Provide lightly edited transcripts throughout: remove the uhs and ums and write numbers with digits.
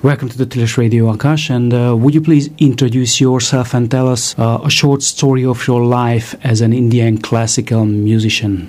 Welcome to the Tilos Radio, Akash, and would you please introduce yourself and tell us a short story of your life as an Indian classical musician?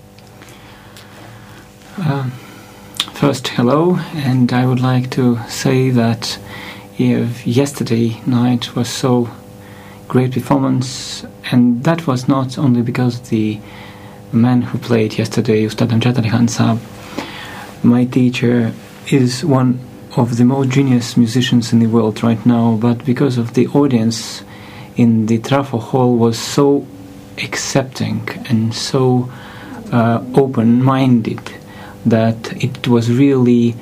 First, hello, and I would like to say that yesterday night was so great performance, and that was not only because the man who played yesterday, Ustad Amjad Ali Khan Saab, my teacher, is one of the most genius musicians in the world right now, but because of the audience in the Trafo Hall was so accepting and so open-minded that it was really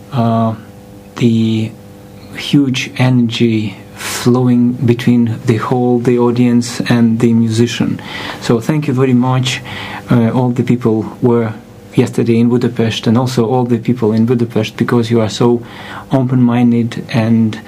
the huge energy flowing between the audience and the musician. So thank you very much. All the people were yesterday in Budapest, and also all the people in Budapest, because you are so open-minded and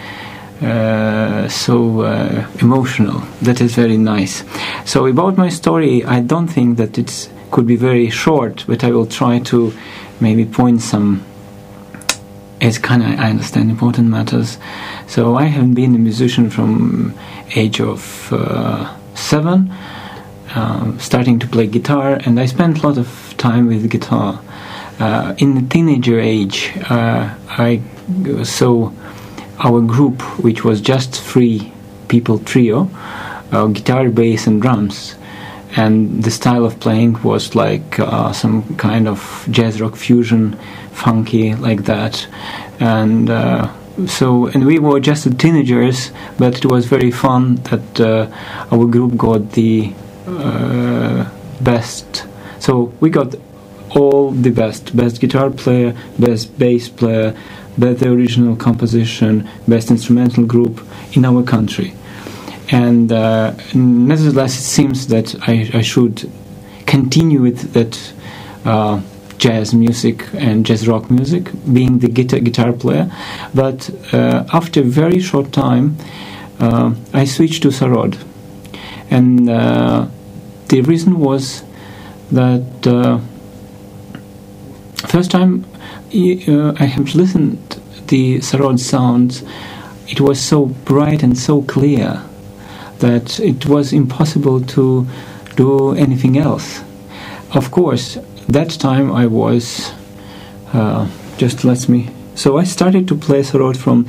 so emotional. That is very nice. So about my story, I don't think that it could be very short, but I will try to maybe point some, as kind of I understand, important matters. So I have been a musician from age of 7, starting to play guitar, and I spent a lot of time with guitar. In the teenager age, I saw our group, which was just 3 people trio, guitar, bass and drums, and the style of playing was like some kind of jazz rock fusion, funky like that, and we were just teenagers, but it was very fun that our group got the best. So we got all the best guitar player, best bass player, best original composition, best instrumental group in our country. And nevertheless, it seems that I should continue with that jazz music and jazz rock music, being the guitar player. But after a very short time, I switched to Sarod. And the reason was that first time I have listened the Sarod sounds, it was so bright and so clear that it was impossible to do anything else. Of course, that time I was so I started to play Sarod from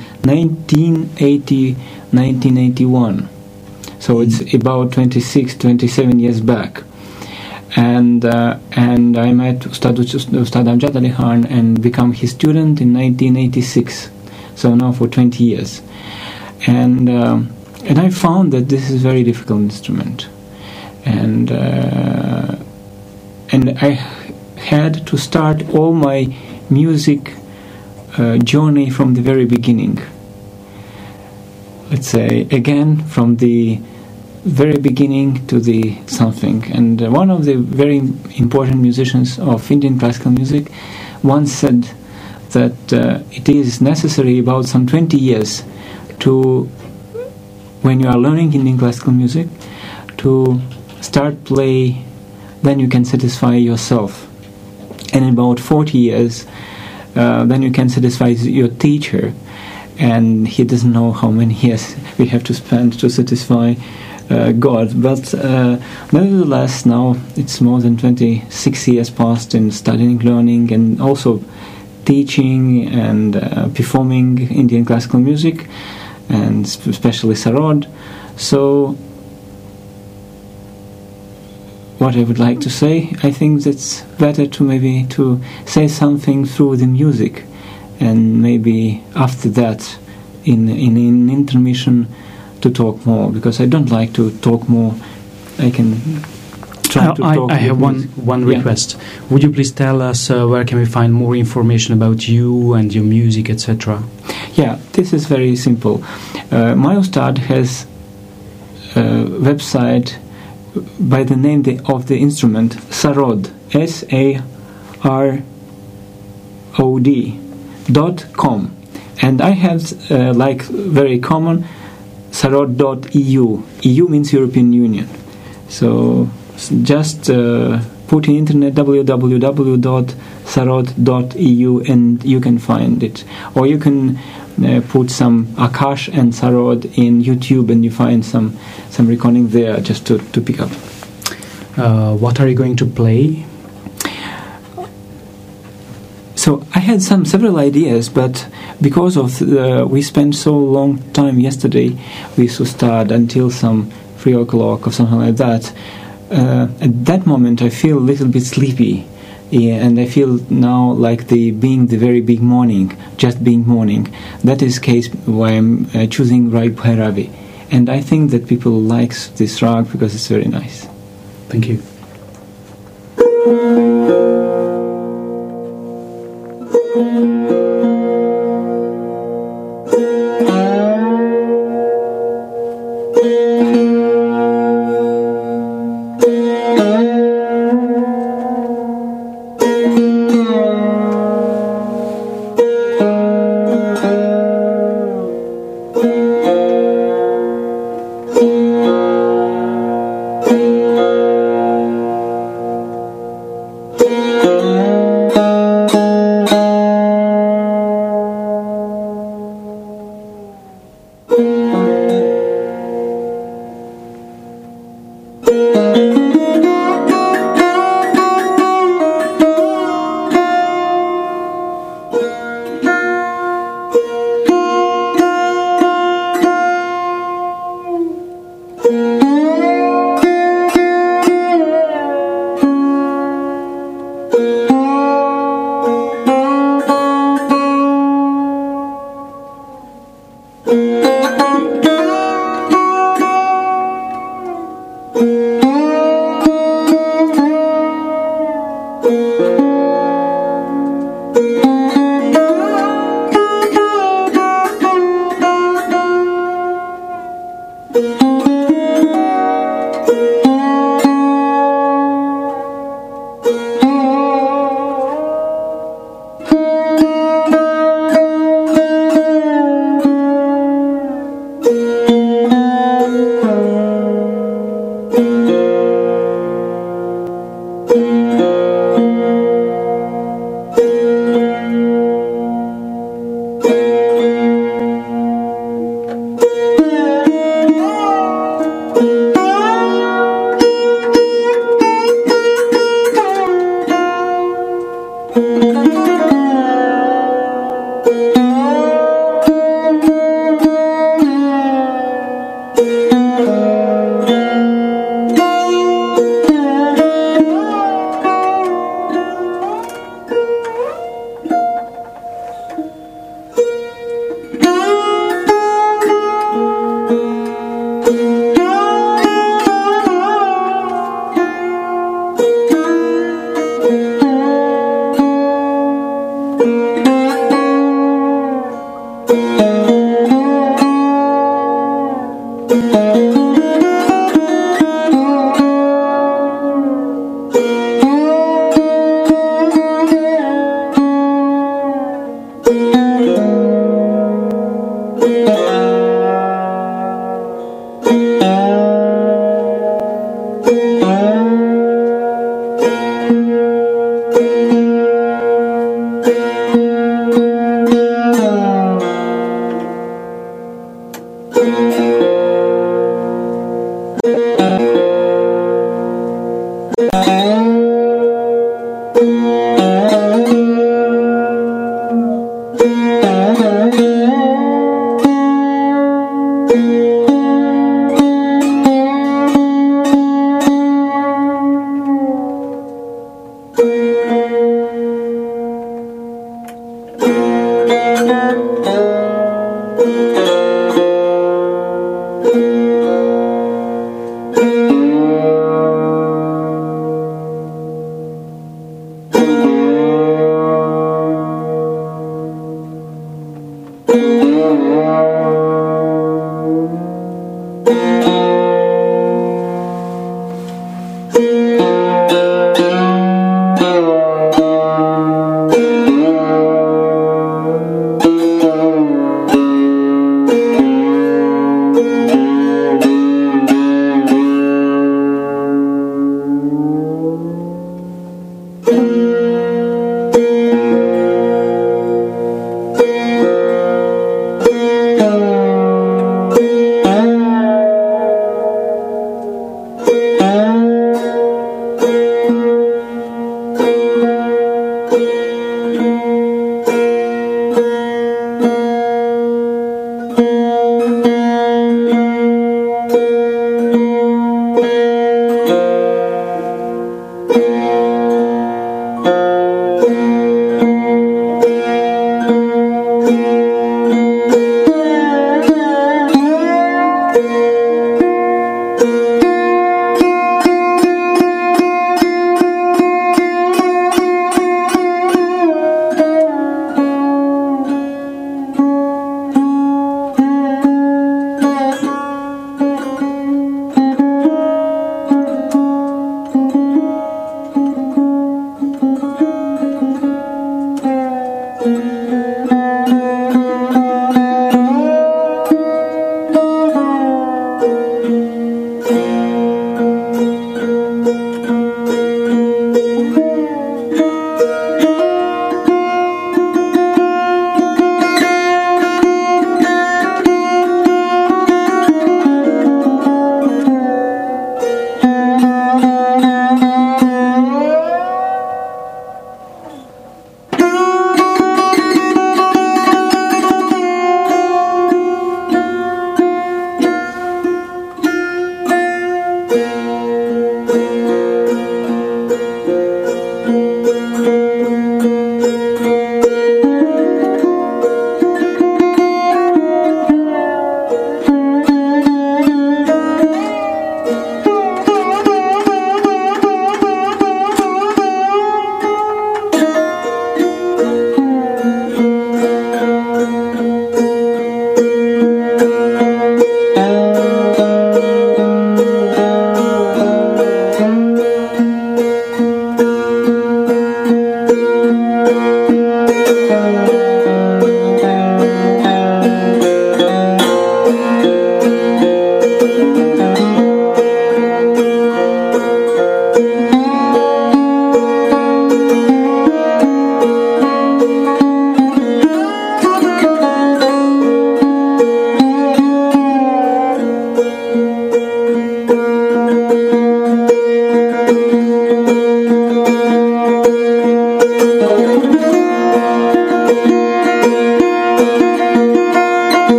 1981. So it's about 27 years back. And I met Ustad Amjad Ali Khan and become his student in 1986. So now for 20 years. And I found that this is a very difficult instrument. And I had to start all my music journey from the very beginning. Let's say, again, from the very beginning to the something. And one of the very important musicians of Indian classical music once said that it is necessary about some 20 years to, when you are learning Indian classical music, to start play, then you can satisfy yourself. And in about 40 years, then you can satisfy your teacher, and he doesn't know how many years we have to spend to satisfy God. But nevertheless, now it's more than 26 years past in studying, learning, and also teaching and performing Indian classical music, and especially Sarod. So what I would like to say, I think it's better to maybe to say something through the music, and maybe after that in intermission to talk more, because I don't like to talk more. I can try to talk. I have one request. Yeah. Would you please tell us where can we find more information about you and your music, etc.? Yeah, this is very simple. My Ustad has a website by the name of the instrument, Sarod, SAROD.com, and I have like very common sarod.eu. EU means European Union. So just put in internet www.sarod.eu and you can find it. Or you can put some Akash and Sarod in YouTube, and you find some recording there just to pick up. What are you going to play? So I had several ideas, but because of we spent so long time yesterday, we used to start until some 3 o'clock or something like that. At that moment, I feel a little bit sleepy, and I feel now like being the very big morning, just being morning. That is case why I'm choosing Rag Bhairavi, and I think that people likes this rag because it's very nice. Thank you.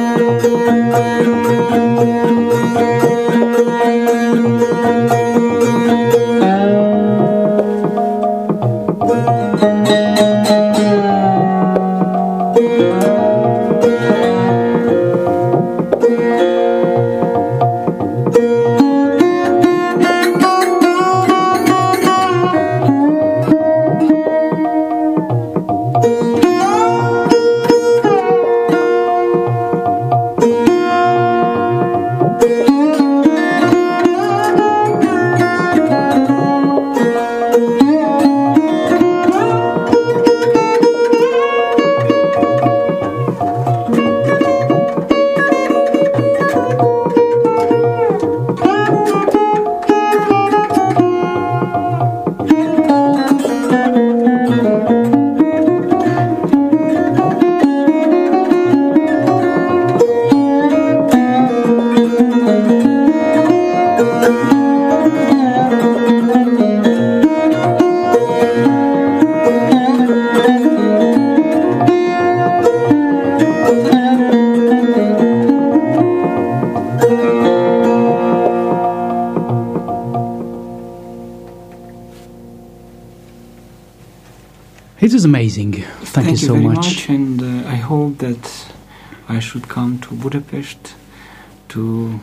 It is amazing. Thank you so very much. And I hope that I should come to Budapest to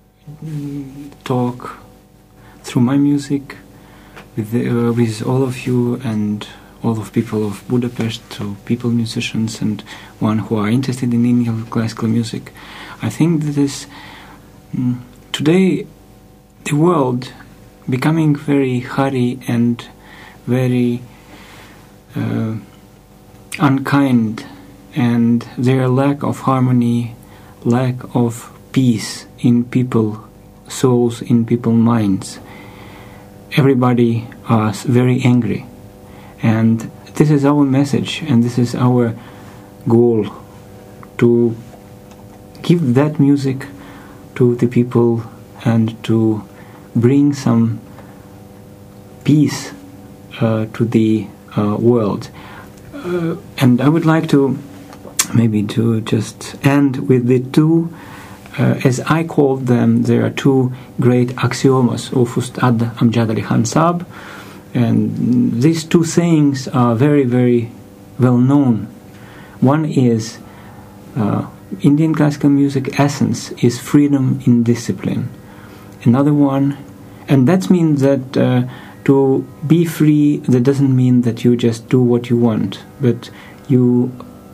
talk through my music with all of you and all of people of Budapest, to people, musicians, and one who are interested in Indian classical music. I think that is today the world becoming very hurry and very unkind, and their lack of harmony, lack of peace in people's souls, in people's minds. Everybody is very angry, and this is our message, and this is our goal, to give that music to the people and to bring some peace to the world. And I would like to maybe to just end with the two, as I called them, there are two great axiomas of Ustad Amjad Ali Khan Sahab, and these two sayings are very, very well known. One is Indian classical music essence is freedom in discipline. Another one, and that means that to be free, that doesn't mean that you just do what you want, but you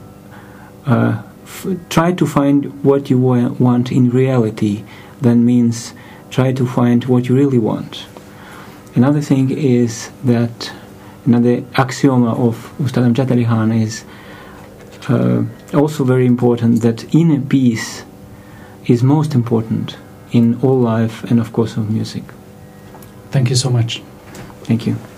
try to find what you want in reality. That means try to find what you really want. Another thing is that another axioma of Ustad Amjad Ali Khan is also very important, that inner peace is most important in all life and of course of music. Thank you so much. Thank you.